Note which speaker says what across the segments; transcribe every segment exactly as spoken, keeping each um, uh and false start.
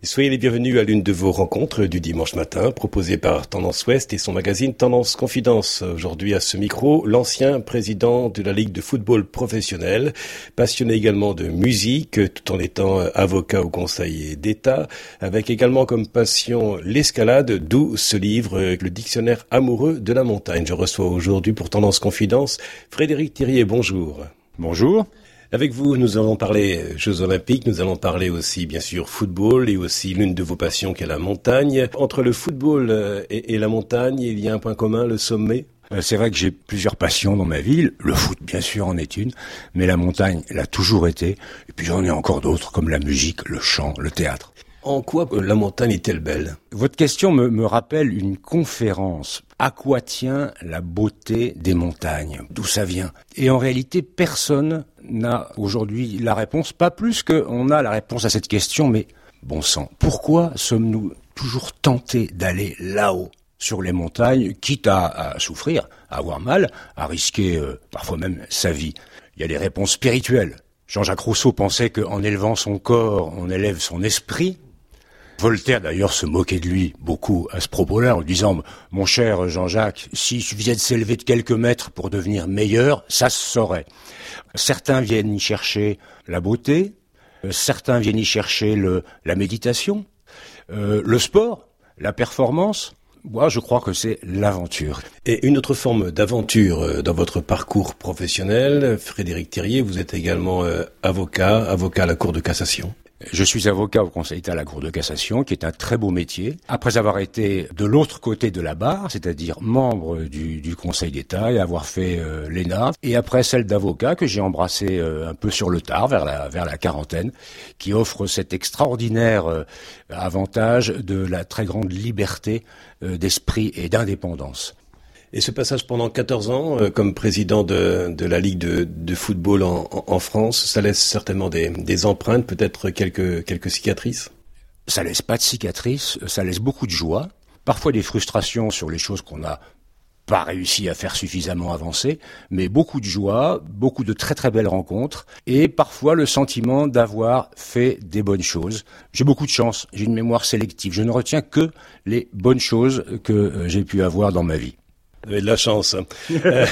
Speaker 1: Soyez les bienvenus à l'une de vos rencontres du dimanche matin, proposée par Tendance Ouest et son magazine Tendance Confidence. Aujourd'hui à ce micro, l'ancien président de la Ligue de football professionnel, passionné également de musique, tout en étant avocat au Conseil d'État, avec également comme passion l'escalade, d'où ce livre, le dictionnaire amoureux de la montagne. Je reçois aujourd'hui pour Tendance Confidence Frédéric Thiriet, bonjour. Bonjour. Avec vous, nous allons parler Jeux Olympiques, nous allons parler aussi, bien sûr, football et aussi l'une de vos passions qui est la montagne. Entre le football et, et la montagne, il y a un point commun, le sommet.
Speaker 2: C'est vrai que j'ai plusieurs passions dans ma vie. Le foot, bien sûr, en est une, mais la montagne l'a toujours été. Et puis j'en ai encore d'autres, comme la musique, le chant, le théâtre.
Speaker 1: En quoi la montagne est-elle belle ?
Speaker 2: Votre question me, me rappelle une conférence. À quoi tient la beauté des montagnes ? D'où ça vient ? Et en réalité, personne n'a aujourd'hui la réponse, pas plus qu'on a la réponse à cette question, mais bon sang, pourquoi sommes-nous toujours tentés d'aller là-haut sur les montagnes, quitte à, à souffrir, à avoir mal, à risquer euh, parfois même sa vie ? Il y a des réponses spirituelles. Jean-Jacques Rousseau pensait qu'en élevant son corps, on élève son esprit. Voltaire, d'ailleurs, se moquait de lui beaucoup à ce propos-là, en disant « Mon cher Jean-Jacques, s'il suffisait de s'élever de quelques mètres pour devenir meilleur, ça se saurait. » Certains viennent y chercher la beauté, certains viennent y chercher le, la méditation, euh, le sport, la performance. Moi, je crois que c'est l'aventure.
Speaker 1: Et une autre forme d'aventure dans votre parcours professionnel, Frédéric Thiriet, vous êtes également euh, avocat, avocat à la Cour de cassation.
Speaker 2: Je suis avocat au Conseil d'État à la Cour de cassation, qui est un très beau métier. Après avoir été de l'autre côté de la barre, c'est-à-dire membre du, du Conseil d'État et avoir fait euh, l'E N A, et après celle d'avocat que j'ai embrassée euh, un peu sur le tard, vers la, vers la quarantaine, qui offre cet extraordinaire euh, avantage de la très grande liberté euh, d'esprit et d'indépendance.
Speaker 1: Et ce passage pendant quatorze ans, euh, comme président de, de la Ligue de, de football en, en, en France, ça laisse certainement des, des empreintes, peut-être quelques, quelques cicatrices ?
Speaker 2: Ça laisse pas de cicatrices, ça laisse beaucoup de joie, parfois des frustrations sur les choses qu'on n'a pas réussi à faire suffisamment avancer, mais beaucoup de joie, beaucoup de très très belles rencontres, et parfois le sentiment d'avoir fait des bonnes choses. J'ai beaucoup de chance, j'ai une mémoire sélective, je ne retiens que les bonnes choses que euh, j'ai pu avoir dans ma vie.
Speaker 1: Vous avez de la chance. euh,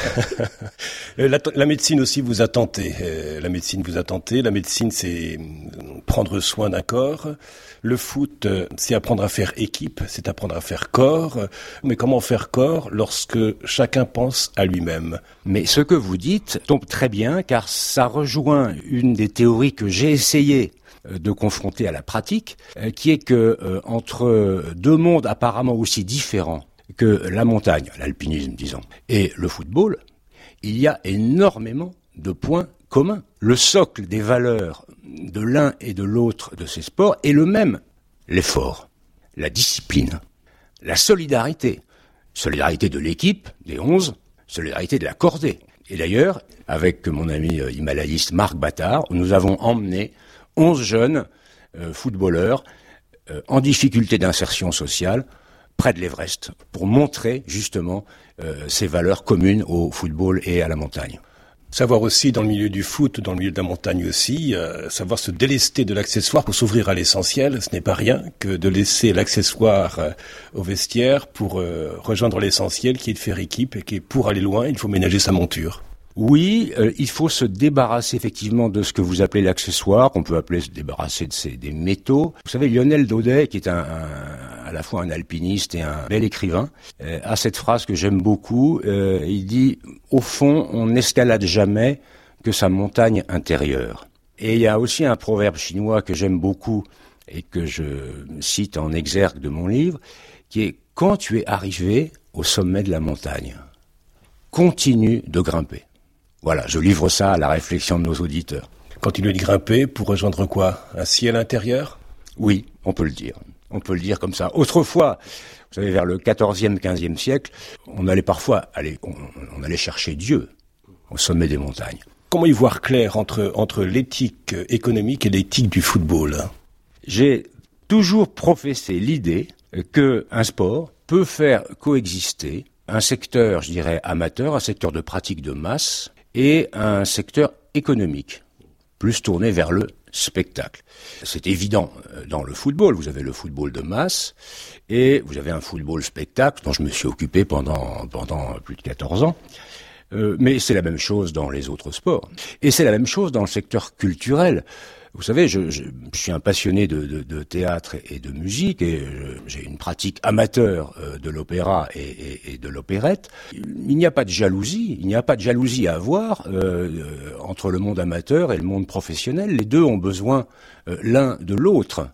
Speaker 1: la, la médecine aussi vous a tenté. Euh, la médecine vous a tenté. La médecine, c'est prendre soin d'un corps. Le foot, c'est apprendre à faire équipe, c'est apprendre à faire corps. Mais comment faire corps lorsque chacun pense à lui-même ?
Speaker 2: Mais ce que vous dites tombe très bien, car ça rejoint une des théories que j'ai essayé de confronter à la pratique, qui est que euh, entre deux mondes apparemment aussi différents que la montagne, l'alpinisme disons, et le football, il y a énormément de points communs. Le socle des valeurs de l'un et de l'autre de ces sports est le même. L'effort, la discipline, la solidarité. Solidarité de l'équipe, des onze, solidarité de la cordée. Et d'ailleurs, avec mon ami himalayiste Marc Battard, nous avons emmené onze jeunes euh, footballeurs euh, en difficulté d'insertion sociale près de l'Everest, pour montrer justement euh, ces valeurs communes au football et à la montagne.
Speaker 1: Savoir aussi, dans le milieu du foot, dans le milieu de la montagne aussi, euh, savoir se délester de l'accessoire pour s'ouvrir à l'essentiel, ce n'est pas rien que de laisser l'accessoire euh, au vestiaire pour euh, rejoindre l'essentiel qui est de faire équipe et qui est pour aller loin, il faut ménager sa monture.
Speaker 2: Oui, euh, il faut se débarrasser effectivement de ce que vous appelez l'accessoire, qu'on peut appeler se débarrasser de ces, des métaux. Vous savez, Lionel Daudet, qui est un, un, à la fois un alpiniste et un bel écrivain, euh, a cette phrase que j'aime beaucoup. Euh, il dit « Au fond, on n'escalade jamais que sa montagne intérieure ». Et il y a aussi un proverbe chinois que j'aime beaucoup et que je cite en exergue de mon livre, qui est « Quand tu es arrivé au sommet de la montagne, continue de grimper ». Voilà, je livre ça à la réflexion de nos auditeurs.
Speaker 1: Continuer de grimper pour rejoindre quoi ? Un ciel intérieur ?
Speaker 2: Oui, on peut le dire. On peut le dire comme ça. Autrefois, vous savez, vers le quatorzième, quinzième siècle, on allait parfois aller, on, on allait chercher Dieu au sommet des montagnes.
Speaker 1: Comment y voir clair entre, entre l'éthique économique et l'éthique du football ?
Speaker 2: J'ai toujours professé l'idée qu'un sport peut faire coexister un secteur, je dirais, amateur, un secteur de pratique de masse, et un secteur économique, plus tourné vers le spectacle. C'est évident dans le football. Vous avez le football de masse et vous avez un football spectacle dont je me suis occupé pendant, pendant plus de quatorze ans. Euh, mais c'est la même chose dans les autres sports. Et c'est la même chose dans le secteur culturel. Vous savez, je, je, je suis un passionné de, de, de théâtre et de musique, et je, j'ai une pratique amateur euh, de l'opéra et, et, et de l'opérette. Il n'y a pas de jalousie, il n'y a pas de jalousie à avoir euh, euh, entre le monde amateur et le monde professionnel. Les deux ont besoin euh, l'un de l'autre.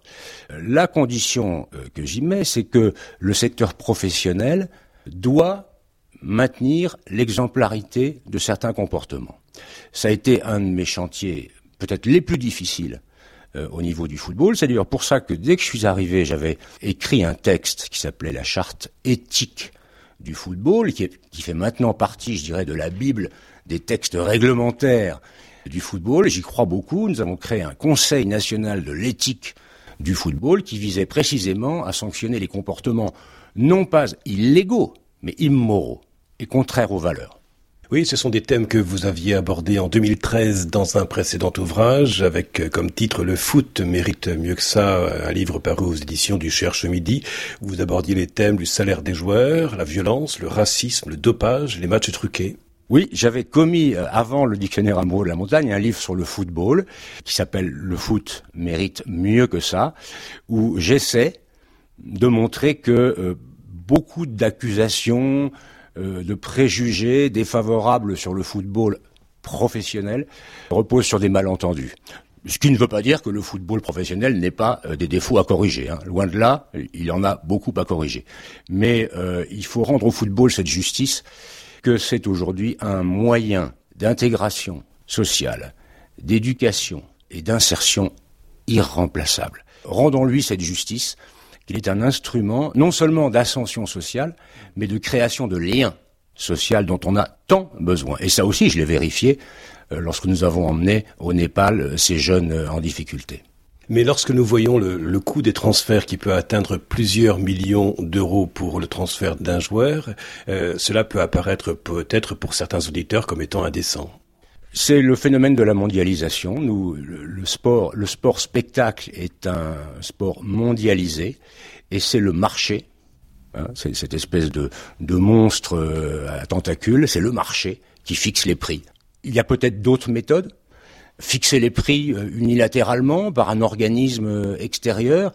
Speaker 2: La condition euh, que j'y mets, c'est que le secteur professionnel doit maintenir l'exemplarité de certains comportements. Ça a été un de mes chantiers peut-être les plus difficiles euh, au niveau du football. C'est d'ailleurs pour ça que dès que je suis arrivé, j'avais écrit un texte qui s'appelait la charte éthique du football, qui, est, qui fait maintenant partie, je dirais, de la Bible des textes réglementaires du football. Et j'y crois beaucoup. Nous avons créé un Conseil national de l'éthique du football qui visait précisément à sanctionner les comportements non pas illégaux, mais immoraux et contraires aux valeurs.
Speaker 1: Oui, ce sont des thèmes que vous aviez abordés en deux mille treize dans un précédent ouvrage, avec comme titre « Le foot mérite mieux que ça », un livre paru aux éditions du Cherche Midi. Vous abordiez les thèmes du salaire des joueurs, la violence, le racisme, le dopage, les matchs truqués.
Speaker 2: Oui, j'avais commis, avant le dictionnaire amoureux de la montagne, un livre sur le football, qui s'appelle « Le foot mérite mieux que ça », où j'essaie de montrer que euh, beaucoup d'accusations, de préjugés défavorables sur le football professionnel reposent sur des malentendus. Ce qui ne veut pas dire que le football professionnel n'ait pas euh, des défauts à corriger. Hein. Loin de là, il y en a beaucoup à corriger. Mais euh, il faut rendre au football cette justice que c'est aujourd'hui un moyen d'intégration sociale, d'éducation et d'insertion irremplaçable. Rendons-lui cette justice. Il est un instrument non seulement d'ascension sociale, mais de création de liens sociaux dont on a tant besoin. Et ça aussi, je l'ai vérifié euh, lorsque nous avons emmené au Népal euh, ces jeunes euh, en difficulté.
Speaker 1: Mais lorsque nous voyons le, le coût des transferts qui peut atteindre plusieurs millions d'euros pour le transfert d'un joueur, euh, cela peut apparaître peut-être pour certains auditeurs comme étant indécent.
Speaker 2: C'est le phénomène de la mondialisation. Nous, le, le sport, le sport spectacle est un sport mondialisé, et c'est le marché, hein, c'est cette espèce de, de monstre euh, à tentacules, c'est le marché qui fixe les prix. Il y a peut-être d'autres méthodes. Fixer les prix euh, unilatéralement par un organisme euh, extérieur,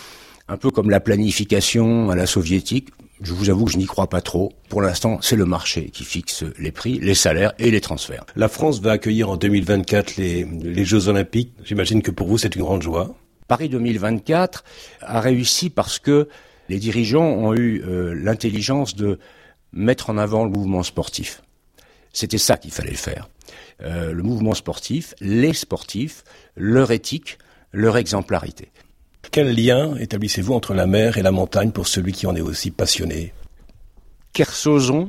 Speaker 2: un peu comme la planification à la soviétique. Je vous avoue que je n'y crois pas trop. Pour l'instant, c'est le marché qui fixe les prix, les salaires et les transferts.
Speaker 1: La France va accueillir en deux mille vingt-quatre les, les Jeux Olympiques. J'imagine que pour vous, c'est une grande joie.
Speaker 2: Paris deux mille vingt-quatre a réussi parce que les dirigeants ont eu euh, l'intelligence de mettre en avant le mouvement sportif. C'était ça qu'il fallait faire. Euh, le mouvement sportif, les sportifs, leur éthique, leur exemplarité.
Speaker 1: Quel lien établissez-vous entre la mer et la montagne pour celui qui en est aussi passionné ?
Speaker 2: Kersozon,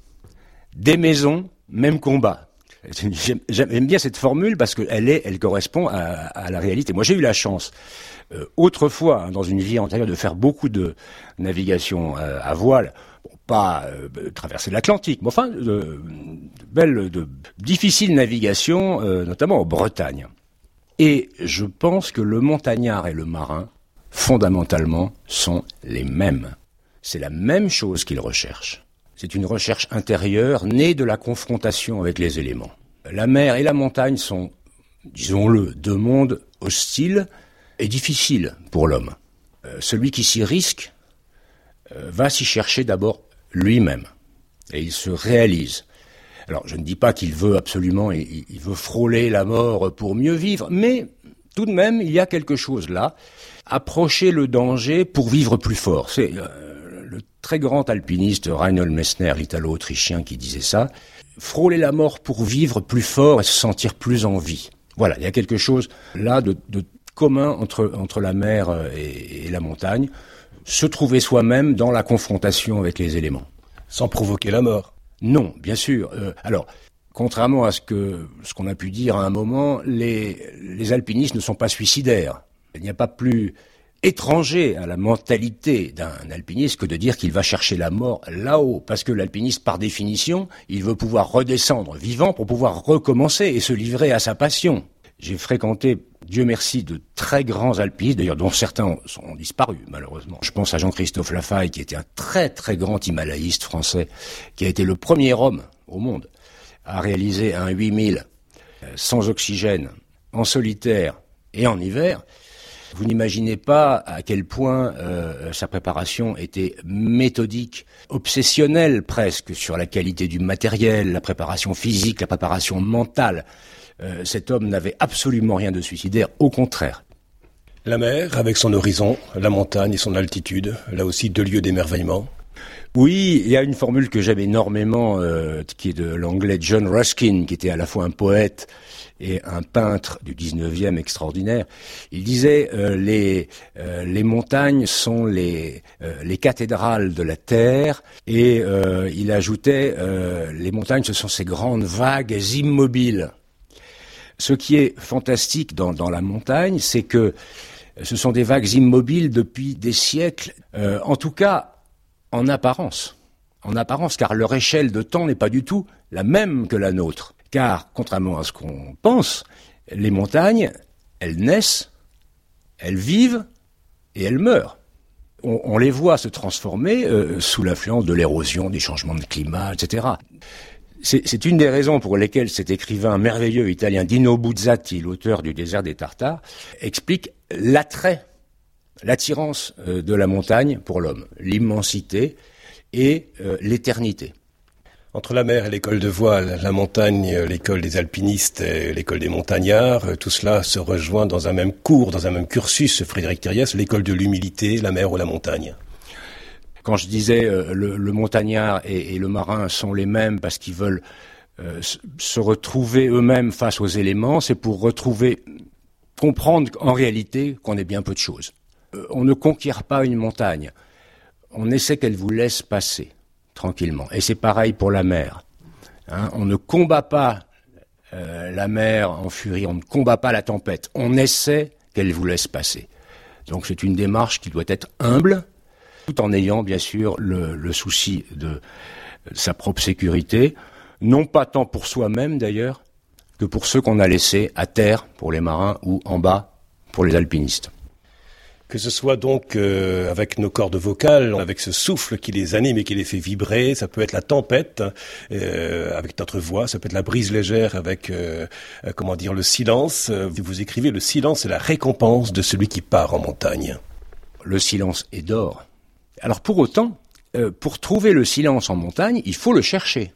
Speaker 2: des maisons, même combat. J'aime, j'aime bien cette formule parce qu'elle est, elle correspond à, à la réalité. Moi, j'ai eu la chance, euh, autrefois, hein, dans une vie antérieure, de faire beaucoup de navigation euh, à voile. Bon, pas euh, traverser l'Atlantique, mais enfin, de, de belles, de difficiles navigations, euh, notamment en Bretagne. Et je pense que le montagnard et le marin, fondamentalement, sont les mêmes. C'est la même chose qu'ils recherchent. C'est une recherche intérieure née de la confrontation avec les éléments. La mer et la montagne sont, disons-le, deux mondes hostiles et difficiles pour l'homme. Euh, celui qui s'y risque euh, va s'y chercher d'abord lui-même. Et il se réalise. Alors, je ne dis pas qu'il veut absolument, il, il veut frôler la mort pour mieux vivre, mais tout de même, il y a quelque chose là. Approcher le danger pour vivre plus fort. C'est euh, le très grand alpiniste Reinhold Messner, l'italo-autrichien, qui disait ça. Frôler la mort pour vivre plus fort et se sentir plus en vie. Voilà, il y a quelque chose là de, de commun entre, entre la mer et, et la montagne. Se trouver soi-même dans la confrontation avec les éléments.
Speaker 1: Sans provoquer la mort.
Speaker 2: Non, bien sûr. Euh, alors, contrairement à ce que ce qu'on a pu dire à un moment, les, les alpinistes ne sont pas suicidaires. Il n'y a pas plus étranger à la mentalité d'un alpiniste que de dire qu'il va chercher la mort là-haut. Parce que l'alpiniste, par définition, il veut pouvoir redescendre vivant pour pouvoir recommencer et se livrer à sa passion. J'ai fréquenté Dieu merci, de très grands alpinistes, d'ailleurs dont certains sont disparus malheureusement. Je pense à Jean-Christophe Lafaille, qui était un très très grand himalayiste français, qui a été le premier homme au monde à réaliser un huit mille sans oxygène, en solitaire et en hiver. Vous n'imaginez pas à quel point euh, sa préparation était méthodique, obsessionnelle presque, sur la qualité du matériel, la préparation physique, la préparation mentale. Euh, cet homme n'avait absolument rien de suicidaire, au contraire.
Speaker 1: La mer, avec son horizon, la montagne et son altitude, là aussi deux lieux d'émerveillement.
Speaker 2: Oui, il y a une formule que j'aime énormément, euh, qui est de l'anglais John Ruskin, qui était à la fois un poète et un peintre du dix-neuvième extraordinaire. Il disait euh, les euh, les montagnes sont les euh, les cathédrales de la terre, et euh, il ajoutait euh, les montagnes, ce sont ces grandes vagues immobiles. Ce qui est fantastique dans dans la montagne, c'est que ce sont des vagues immobiles depuis des siècles, euh, en tout cas en apparence. En apparence, car leur échelle de temps n'est pas du tout la même que la nôtre. Car, contrairement à ce qu'on pense, les montagnes, elles naissent, elles vivent et elles meurent. On, on les voit se transformer euh, sous l'influence de l'érosion, des changements de climat, et cetera. C'est, c'est une des raisons pour lesquelles cet écrivain merveilleux italien Dino Buzzati, l'auteur du Désert des Tartares, explique l'attrait, l'attirance euh, de la montagne pour l'homme, l'immensité et euh, l'éternité.
Speaker 1: Entre la mer et l'école de voile, la montagne, l'école des alpinistes et l'école des montagnards, tout cela se rejoint dans un même cours, dans un même cursus, Frédéric Thiriez, l'école de l'humilité, la mer ou la montagne.
Speaker 2: Quand je disais euh, le, le montagnard et, et le marin sont les mêmes parce qu'ils veulent euh, se retrouver eux-mêmes face aux éléments, c'est pour retrouver, comprendre en réalité qu'on est bien peu de choses. Euh, on ne conquiert pas une montagne, on essaie qu'elle vous laisse passer tranquillement. Et c'est pareil pour la mer. Hein, on ne combat pas euh, la mer en furie, on ne combat pas la tempête. On essaie qu'elle vous laisse passer. Donc c'est une démarche qui doit être humble, tout en ayant bien sûr le, le souci de, de sa propre sécurité, non pas tant pour soi-même d'ailleurs, que pour ceux qu'on a laissés à terre, pour les marins, ou en bas, pour les alpinistes.
Speaker 1: Que ce soit donc euh, avec nos cordes vocales, avec ce souffle qui les anime et qui les fait vibrer, ça peut être la tempête euh, avec notre voix, ça peut être la brise légère avec, euh, euh, comment dire, le silence. Vous écrivez « Le silence est la récompense de celui qui part en montagne ».
Speaker 2: Le silence est d'or. Alors pour autant, euh, pour trouver le silence en montagne, il faut le chercher.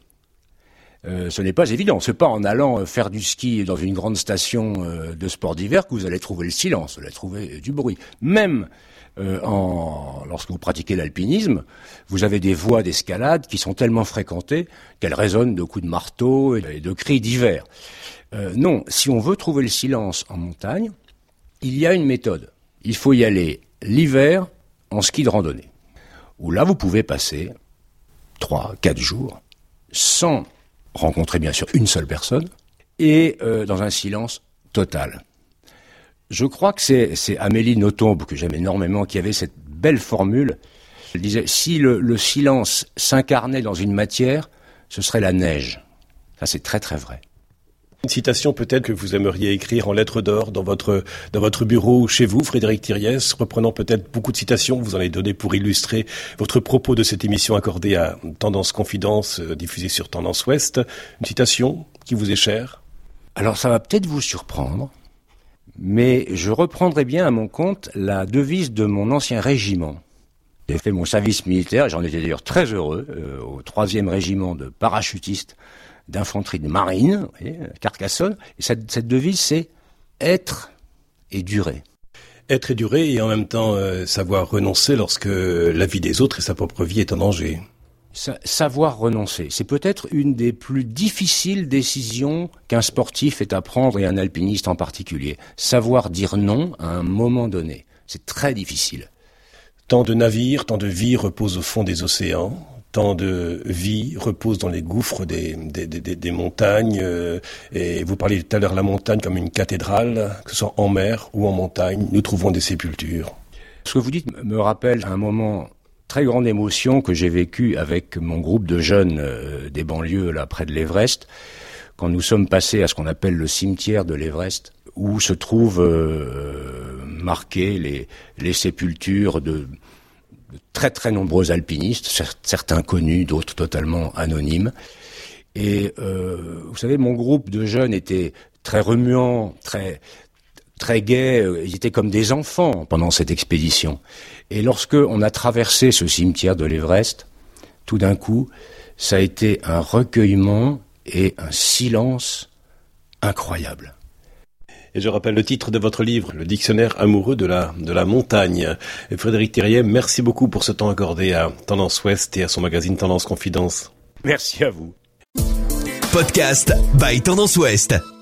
Speaker 2: Euh, ce n'est pas évident. C'est pas en allant faire du ski dans une grande station euh, de sport d'hiver que vous allez trouver le silence, vous allez trouver du bruit. Même euh, en, lorsque vous pratiquez l'alpinisme, vous avez des voies d'escalade qui sont tellement fréquentées qu'elles résonnent de coups de marteau et de cris d'hiver. Euh, non, si on veut trouver le silence en montagne, il y a une méthode. Il faut y aller l'hiver en ski de randonnée, où là vous pouvez passer trois, quatre jours sans rencontrer bien sûr une seule personne, et euh, dans un silence total. Je crois que c'est, c'est Amélie Nothomb, que j'aime énormément, qui avait cette belle formule. Elle disait, si le, le silence s'incarnait dans une matière, ce serait la neige. Ça, c'est très très vrai.
Speaker 1: Une citation peut-être que vous aimeriez écrire en lettres d'or dans votre dans votre bureau ou chez vous, Frédéric Thiriez, reprenant peut-être beaucoup de citations, vous en avez donné pour illustrer votre propos de cette émission accordée à Tendance Confidence, euh, diffusée sur Tendance Ouest. Une citation qui vous est chère?
Speaker 2: Alors ça va peut-être vous surprendre, mais je reprendrai bien à mon compte la devise de mon ancien régiment. J'ai fait mon service militaire, j'en étais d'ailleurs très heureux, euh, au troisième régiment de parachutistes d'infanterie de marine, vous voyez, Carcassonne. Et cette, cette devise, c'est être et durer.
Speaker 1: Être et durer, et en même temps euh, savoir renoncer lorsque la vie des autres et sa propre vie est en danger.
Speaker 2: Sa- savoir renoncer, c'est peut-être une des plus difficiles décisions qu'un sportif ait à prendre, et un alpiniste en particulier. Savoir dire non à un moment donné, c'est très difficile.
Speaker 1: Tant de navires, tant de vies reposent au fond des océans. Tant de vie repose dans les gouffres des, des, des, des montagnes. Euh, et vous parliez tout à l'heure de la montagne comme une cathédrale, que ce soit en mer ou en montagne, nous trouvons des sépultures.
Speaker 2: Ce que vous dites me rappelle un moment très grande émotion que j'ai vécu avec mon groupe de jeunes euh, des banlieues là près de l'Everest, quand nous sommes passés à ce qu'on appelle le cimetière de l'Everest, où se trouvent euh, marquées les, les sépultures de, de très très nombreux alpinistes, certains connus, d'autres totalement anonymes. Et euh, vous savez, mon groupe de jeunes était très remuant, très très gai, ils étaient comme des enfants pendant cette expédition. Et lorsque on a traversé ce cimetière de l'Everest, tout d'un coup, ça a été un recueillement et un silence incroyable.
Speaker 1: Et je rappelle le titre de votre livre, Le dictionnaire amoureux de la, de la montagne. Et Frédéric Thiriet, merci beaucoup pour ce temps accordé à Tendance Ouest et à son magazine Tendance Confidence.
Speaker 2: Merci à vous.
Speaker 3: Podcast by Tendance Ouest.